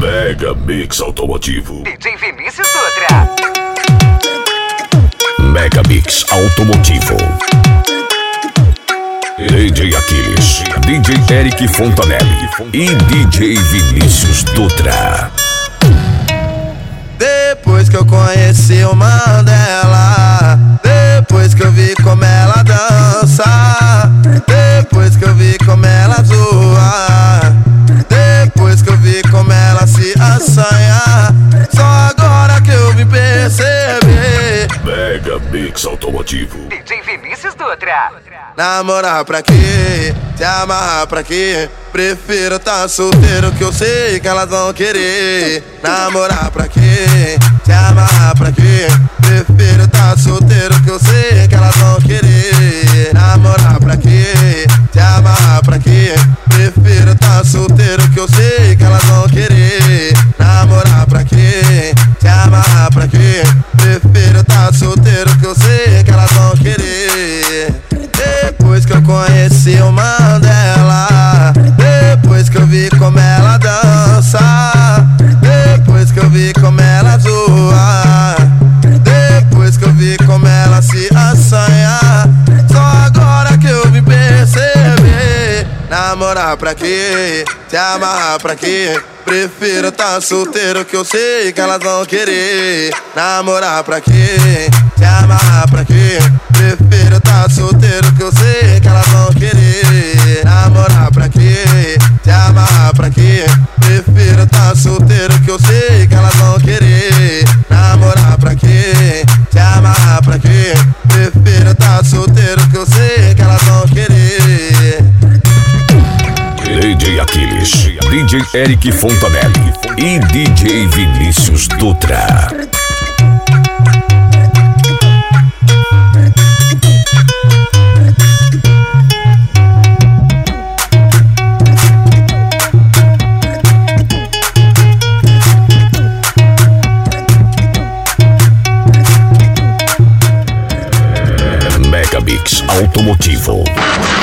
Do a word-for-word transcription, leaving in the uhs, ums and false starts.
Mega Mix Automotivo. D J Vinícius Dutra. Mega Mix Automotivo. D J Aquiles, D J Eric Fontanelli e D J Vinícius Dutra. Depois que eu conheci o Mandela, depois que eu vi como ela dança, depois que eu vi como ela zoa, depois que eu vi como ela se assanha, só agora que eu vim perceber. Mega Mix Automotivo. D J Vinícius Dutra. Namorar pra quê? Se amarrar pra quê? Prefiro tá solteiro que eu sei que elas vão querer. Namorar pra quê? Se amarrar pra quê? Prefiro tá solteiro que eu sei que elas vão querer. Namorar pra quê? Se amarrar pra quê? Prefiro tá solteiro que eu sei que elas vão querer. Namorar pra quê? Se amarrar pra quê? Prefiro tá solteiro que eu sei que elas vão querer. Depois que eu conheci o Mandela, depois que eu vi como ela dança, depois que eu vi como ela zoa, depois que eu vi como ela se assanha, só agora que eu vim perceber. Namorar pra quê? Se amarrar pra quê? Prefiro tá solteiro que eu sei que elas vão querer. Namorar pra quê? Se amarrar pra quê? Prefiro tá solteiro que eu sei que elas vão querer. Namorar pra quê? Se amarrar pra quê? Prefiro tá solteiro que eu sei que elas vão querer. Namorar pra quê? Se amarrar pra quê? Prefiro tá solteiro que eu sei que elas vão querer. D J Aquiles, D J Eric Fontanelli e D J Vinícius Dutra. Mega Mix Automotivo.